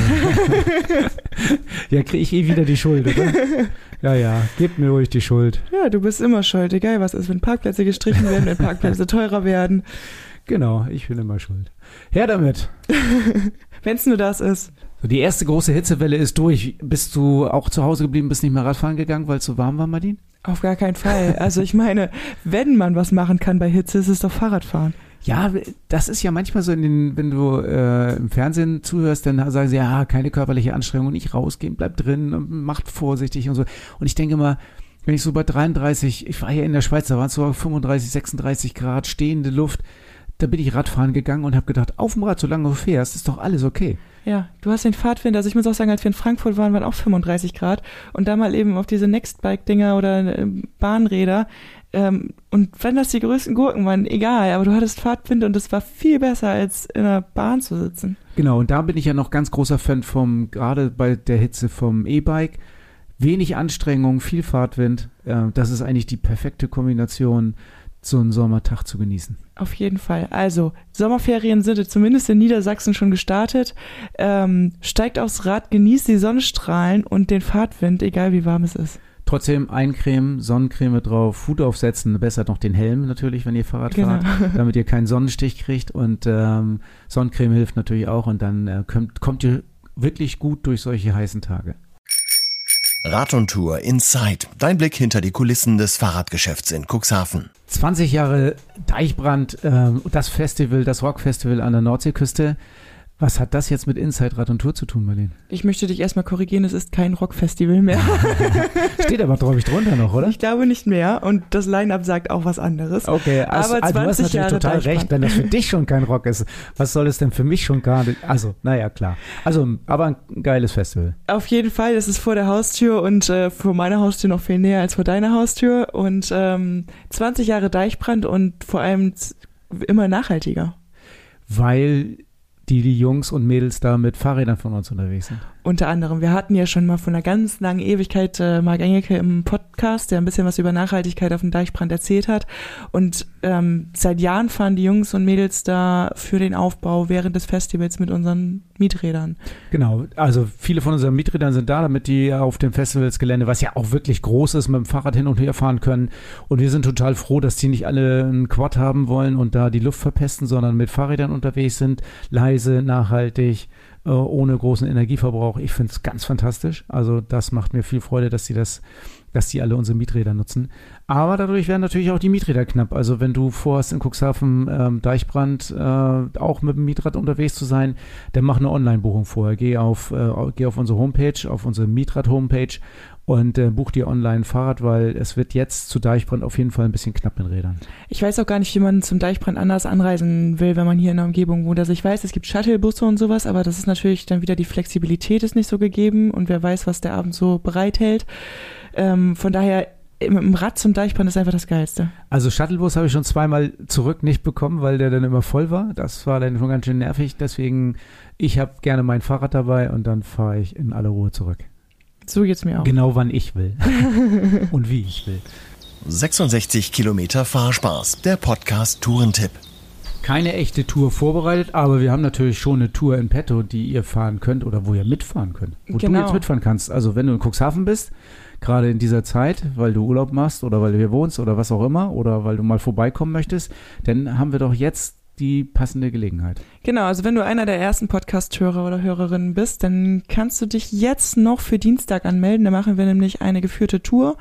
Ja, kriege ich eh wieder die Schuld, oder? Ja, ja, gebt mir ruhig die Schuld. Ja, du bist immer schuld, egal was ist, wenn Parkplätze gestrichen werden, wenn Parkplätze teurer werden. Genau, ich bin immer schuld. Her damit. Wenn es nur das ist. So, die erste große Hitzewelle ist durch. Bist du auch zu Hause geblieben, bist nicht mehr Radfahren gegangen, weil es so warm war, Martin? Auf gar keinen Fall. Also ich meine, wenn man was machen kann bei Hitze, ist es doch Fahrradfahren. Ja, das ist ja manchmal so, in den, wenn du äh, im Fernsehen zuhörst, dann sagen sie, ja, keine körperliche Anstrengung, nicht rausgehen, bleib drin, macht vorsichtig und so. Und ich denke mal, wenn ich so bei dreiunddreißig, ich war hier in der Schweiz, da waren es so fünfunddreißig, sechsunddreißig Grad, stehende Luft, da bin ich Radfahren gegangen und habe gedacht, auf dem Rad, solange du fährst, ist doch alles okay. Ja, du hast den Fahrtwind, also ich muss auch sagen, als wir in Frankfurt waren, waren auch fünfunddreißig Grad und da mal eben auf diese Nextbike-Dinger oder äh, Bahnräder ähm, und wenn das die größten Gurken waren, egal, aber du hattest Fahrtwind und es war viel besser, als in der Bahn zu sitzen. Genau, und da bin ich ja noch ganz großer Fan vom, gerade bei der Hitze vom E-Bike, wenig Anstrengung, viel Fahrtwind, äh, das ist eigentlich die perfekte Kombination, so einen Sommertag zu genießen. Auf jeden Fall. Also, Sommerferien sind zumindest in Niedersachsen schon gestartet. Ähm, steigt aufs Rad, genießt die Sonnenstrahlen und den Fahrtwind, egal wie warm es ist. Trotzdem eincremen, Sonnencreme drauf, Hut aufsetzen, besser noch den Helm natürlich, wenn ihr Fahrrad Genau. fahrt, damit ihr keinen Sonnenstich kriegt und ähm, Sonnencreme hilft natürlich auch und dann äh, kommt, kommt ihr wirklich gut durch solche heißen Tage. Rad und Tour Inside. Dein Blick hinter die Kulissen des Fahrradgeschäfts in Cuxhaven. zwanzig Jahre Deichbrand, äh, das Festival, das Rockfestival an der Nordseeküste. Was hat das jetzt mit Inside Rad und Tour zu tun, Marlene? Ich möchte dich erstmal korrigieren, es ist kein Rockfestival mehr. Steht aber, glaube ich, drunter noch, oder? Ich glaube nicht mehr und das Line-Up sagt auch was anderes. Okay, also, aber also du hast natürlich Jahre total Deichbrand. recht, wenn das für dich schon kein Rock ist. Was soll es denn für mich schon gar nicht? Also, naja, klar. Also, aber ein geiles Festival. Auf jeden Fall, das ist vor der Haustür und äh, vor meiner Haustür noch viel näher als vor deiner Haustür und ähm, zwanzig Jahre Deichbrand und vor allem z- immer nachhaltiger. Weil die, die Jungs und Mädels da mit Fahrrädern von uns unterwegs sind. Unter anderem. Wir hatten ja schon mal von einer ganz langen Ewigkeit äh, Marc Engelke im Podcast, der ein bisschen was über Nachhaltigkeit auf dem Deichbrand erzählt hat. Und ähm, seit Jahren fahren die Jungs und Mädels da für den Aufbau während des Festivals mit unseren Mieträdern. Genau, also viele von unseren Mieträdern sind da, damit die auf dem Festivalsgelände, was ja auch wirklich groß ist, mit dem Fahrrad hin und her fahren können. Und wir sind total froh, dass die nicht alle einen Quad haben wollen und da die Luft verpesten, sondern mit Fahrrädern unterwegs sind, leise, nachhaltig, ohne großen Energieverbrauch. Ich finde es ganz fantastisch. Also das macht mir viel Freude, dass die das, dass die alle unsere Mieträder nutzen. Aber dadurch werden natürlich auch die Mieträder knapp. Also wenn du vorhast in Cuxhaven ähm, Deichbrand äh, auch mit dem Mietrad unterwegs zu sein, dann mach eine Online-Buchung vorher. Geh auf, äh, geh auf unsere Homepage, auf unsere Mietrad-Homepage und äh, buch dir online ein Fahrrad, weil es wird jetzt zu Deichbrand auf jeden Fall ein bisschen knapp mit Rädern. Ich weiß auch gar nicht, wie man zum Deichbrand anders anreisen will, wenn man hier in der Umgebung wohnt. Also ich weiß, es gibt Shuttlebusse und sowas, aber das ist natürlich dann wieder, die Flexibilität ist nicht so gegeben und wer weiß, was der Abend so bereithält. Ähm, von daher, mit dem Rad zum Deichbrand ist einfach das Geilste. Also Shuttlebus habe ich schon zweimal zurück nicht bekommen, weil der dann immer voll war. Das war dann schon ganz schön nervig. Deswegen, ich habe gerne mein Fahrrad dabei und dann fahre ich in aller Ruhe zurück. So geht's mir auch. Genau wann ich will. Und wie ich will. sechsundsechzig Kilometer Fahrspaß, der Podcast Tourentipp. Keine echte Tour vorbereitet, aber wir haben natürlich schon eine Tour in petto, die ihr fahren könnt oder wo ihr mitfahren könnt. Wo Genau. du jetzt mitfahren kannst. Also wenn du in Cuxhaven bist, gerade in dieser Zeit, weil du Urlaub machst oder weil du hier wohnst oder was auch immer oder weil du mal vorbeikommen möchtest, dann haben wir doch jetzt die passende Gelegenheit. Genau, also wenn du einer der ersten Podcast-Hörer oder Hörerinnen bist, dann kannst du dich jetzt noch für Dienstag anmelden. Da machen wir nämlich eine geführte Tour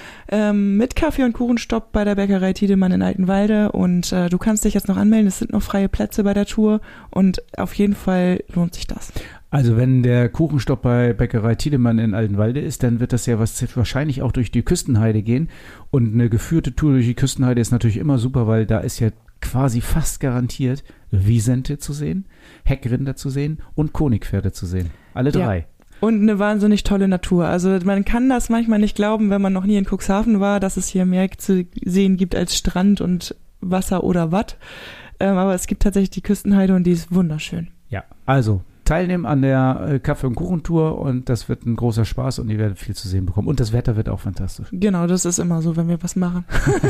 ähm, mit Kaffee- und Kuchenstopp bei der Bäckerei Tiedemann in Altenwalde und äh, du kannst dich jetzt noch anmelden. Es sind noch freie Plätze bei der Tour und auf jeden Fall lohnt sich das. Also wenn der Kuchenstopp bei Bäckerei Tiedemann in Altenwalde ist, dann wird das ja was wahrscheinlich auch durch die Küstenheide gehen und eine geführte Tour durch die Küstenheide ist natürlich immer super, weil da ist ja quasi fast garantiert, Wisente zu sehen, Heckrinder zu sehen und Honigpferde zu sehen. Alle drei. Ja. Und eine wahnsinnig tolle Natur. Also man kann das manchmal nicht glauben, wenn man noch nie in Cuxhaven war, dass es hier mehr zu sehen gibt als Strand und Wasser oder Watt. Ähm, aber es gibt tatsächlich die Küstenheide und die ist wunderschön. Ja, also teilnehmen an der äh, Kaffee- und Kuchentour und das wird ein großer Spaß und ihr werdet viel zu sehen bekommen. Und das Wetter wird auch fantastisch. Genau, das ist immer so, wenn wir was machen.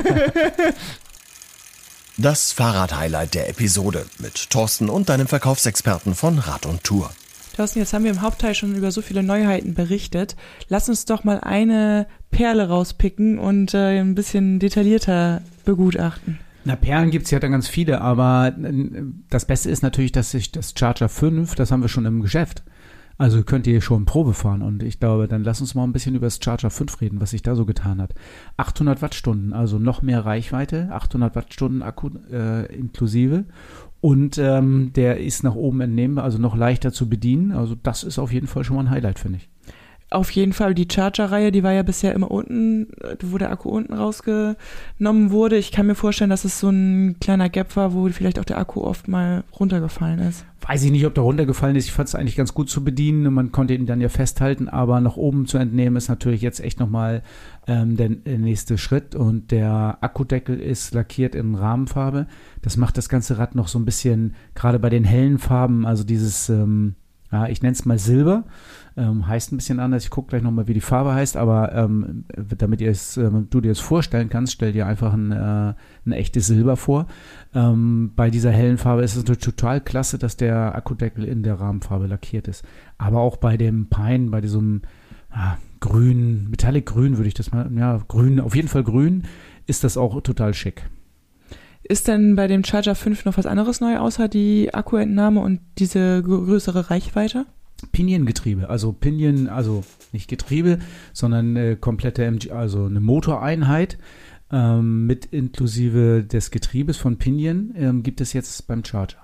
Das Fahrrad-Highlight der Episode mit Thorsten und deinem Verkaufsexperten von Rad und Tour. Thorsten, jetzt haben wir im Hauptteil schon über so viele Neuheiten berichtet. Lass uns doch mal eine Perle rauspicken und äh, ein bisschen detaillierter begutachten. Na, Perlen gibt's ja dann ganz viele, aber das Beste ist natürlich, dass sich das Charger fünf, das haben wir schon im Geschäft. Also könnt ihr schon Probe fahren und ich glaube, dann lass uns mal ein bisschen über das Charger fünf reden, was sich da so getan hat. achthundert Wattstunden, also noch mehr Reichweite, achthundert Wattstunden Akku äh, inklusive. Und ähm, der ist nach oben entnehmbar, also noch leichter zu bedienen. Also das ist auf jeden Fall schon mal ein Highlight, finde ich. Auf jeden Fall, die Charger-Reihe, die war ja bisher immer unten, wo der Akku unten rausgenommen wurde. Ich kann mir vorstellen, dass es so ein kleiner Gap war, wo vielleicht auch der Akku oft mal runtergefallen ist. Weiß ich nicht, ob der runtergefallen ist. Ich fand es eigentlich ganz gut zu bedienen. Man konnte ihn dann ja festhalten, aber nach oben zu entnehmen ist natürlich jetzt echt nochmal ähm, der, der nächste Schritt. Und der Akkudeckel ist lackiert in Rahmenfarbe. Das macht das ganze Rad noch so ein bisschen, gerade bei den hellen Farben, also dieses, ähm, ja, ich nenne es mal Silber. Ähm, heißt ein bisschen anders. Ich gucke gleich nochmal, wie die Farbe heißt, aber ähm, damit ihr es, äh, du dir das vorstellen kannst, stell dir einfach ein, äh, ein echtes Silber vor. Ähm, bei dieser hellen Farbe ist es total klasse, dass der Akkudeckel in der Rahmenfarbe lackiert ist. Aber auch bei dem Pine, bei diesem ah, grün, Metallic Grün würde ich das mal, ja, grün, auf jeden Fall grün, ist das auch total schick. Ist denn bei dem Charger fünf noch was anderes neu, außer die Akkuentnahme und diese größere Reichweite? Pinion-Getriebe, also Pinion, also nicht Getriebe, sondern eine komplette M G, also eine Motoreinheit ähm, mit inklusive des Getriebes von Pinion ähm, gibt es jetzt beim Charger.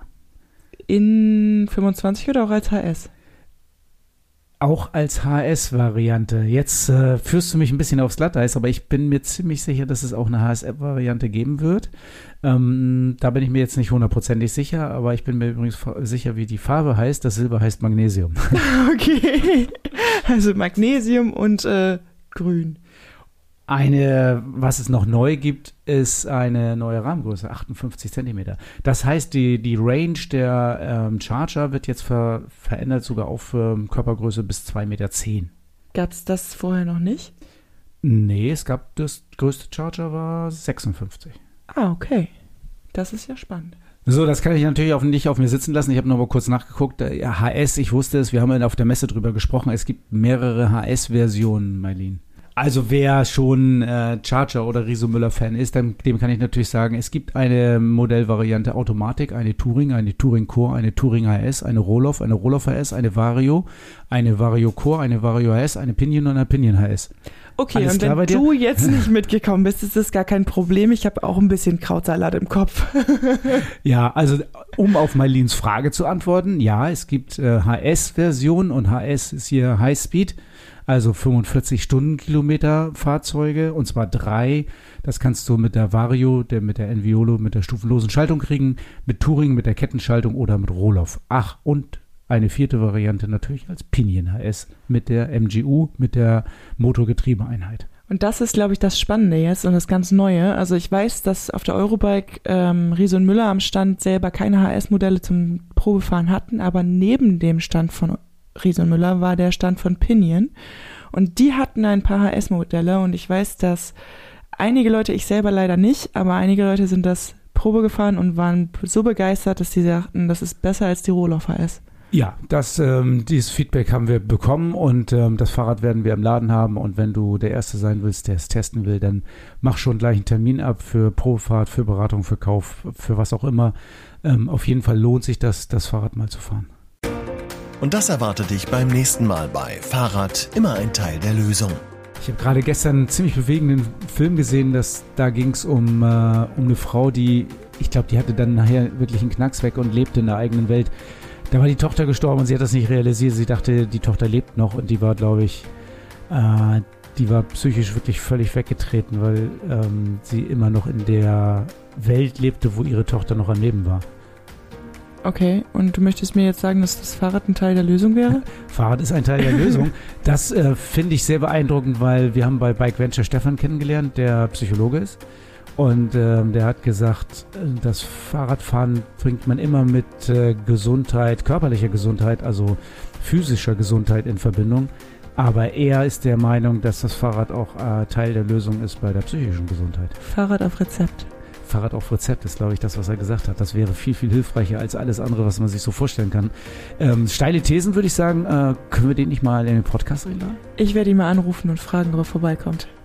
In fünfundzwanzig oder auch als H S? Auch als H S-Variante. Jetzt äh, führst du mich ein bisschen aufs Glatteis, aber ich bin mir ziemlich sicher, dass es auch eine H S-Variante geben wird. Ähm, da bin ich mir jetzt nicht hundertprozentig sicher, aber ich bin mir übrigens sicher, wie die Farbe heißt. Das Silber heißt Magnesium. Okay, also Magnesium und äh, Grün. Eine, was es noch neu gibt, ist eine neue Rahmengröße, achtundfünfzig Zentimeter. Das heißt, die, die Range der ähm, Charger wird jetzt ver, verändert sogar auf ähm, Körpergröße bis zwei Meter zehn. Gab es das vorher noch nicht? Nee, es gab, das größte Charger war sechsundfünfzig. Ah, okay. Das ist ja spannend. So, das kann ich natürlich auch nicht auf mir sitzen lassen. Ich habe noch mal kurz nachgeguckt. Ja, H S, ich wusste es, wir haben auf der Messe drüber gesprochen. Es gibt mehrere H S-Versionen, Mailin. Also wer schon äh, Charger oder Riso Müller-Fan ist, dem, dem kann ich natürlich sagen, es gibt eine Modellvariante Automatik, eine Touring, eine Touring Core, eine Touring H S, eine Rohloff, eine Rohloff H S, eine Vario, eine Vario Core, eine Vario H S, eine Pinion und eine Pinion H S. Okay, Alles und wenn du jetzt nicht mitgekommen bist, ist das gar kein Problem. Ich habe auch ein bisschen Krautsalat im Kopf. Ja, also um auf Mailins Frage zu antworten, ja, es gibt äh, H S-Version und H S ist hier High Speed. Also fünfundvierzig Stundenkilometer Fahrzeuge und zwar drei. Das kannst du mit der Vario, der, mit der Enviolo, mit der stufenlosen Schaltung kriegen, mit Touring, mit der Kettenschaltung oder mit Rohloff. Ach, und eine vierte Variante natürlich als Pinion H S mit der M G U, mit der Motorgetriebeeinheit. Und das ist, glaube ich, das Spannende jetzt und das ganz Neue. Also ich weiß, dass auf der Eurobike ähm, Riso und Müller am Stand selber keine H S-Modelle zum Probefahren hatten, aber neben dem Stand von Riso und Müller war der Stand von Pinion und die hatten ein paar H S-Modelle und ich weiß, dass einige Leute, ich selber leider nicht, aber einige Leute sind das Probe gefahren und waren so begeistert, dass sie sagten, das ist besser als die Rohloff H S. Ja, das, ähm, dieses Feedback haben wir bekommen und ähm, das Fahrrad werden wir im Laden haben und wenn du der Erste sein willst, der es testen will, dann mach schon gleich einen Termin ab für Probefahrt, für Beratung, für Kauf, für was auch immer. Ähm, auf jeden Fall lohnt sich das, das Fahrrad mal zu fahren. Und das erwartet dich beim nächsten Mal bei Fahrrad, immer ein Teil der Lösung. Ich habe gerade gestern einen ziemlich bewegenden Film gesehen, dass, da ging es um, äh, um eine Frau, die, ich glaube, die hatte dann nachher wirklich einen Knacks weg und lebte in der eigenen Welt. Da war die Tochter gestorben und sie hat das nicht realisiert. Sie dachte, die Tochter lebt noch und die war, glaube ich, äh, die war psychisch wirklich völlig weggetreten, weil ähm, sie immer noch in der Welt lebte, wo ihre Tochter noch am Leben war. Okay, und du möchtest mir jetzt sagen, dass das Fahrrad ein Teil der Lösung wäre? Fahrrad ist ein Teil der Lösung. Das äh, finde ich sehr beeindruckend, weil wir haben bei Bike Venture Stefan kennengelernt, der Psychologe ist. Und ähm, der hat gesagt, das Fahrradfahren bringt man immer mit äh, Gesundheit, körperlicher Gesundheit, also physischer Gesundheit in Verbindung. Aber er ist der Meinung, dass das Fahrrad auch äh, Teil der Lösung ist bei der psychischen Gesundheit. Fahrrad auf Rezept. Fahrrad auf Rezept ist, glaube ich, das, was er gesagt hat. Das wäre viel, viel hilfreicher als alles andere, was man sich so vorstellen kann. Ähm, steile Thesen, würde ich sagen. Äh, können wir den nicht mal in den Podcast einladen? Ich werde ihn mal anrufen und fragen, ob er vorbeikommt.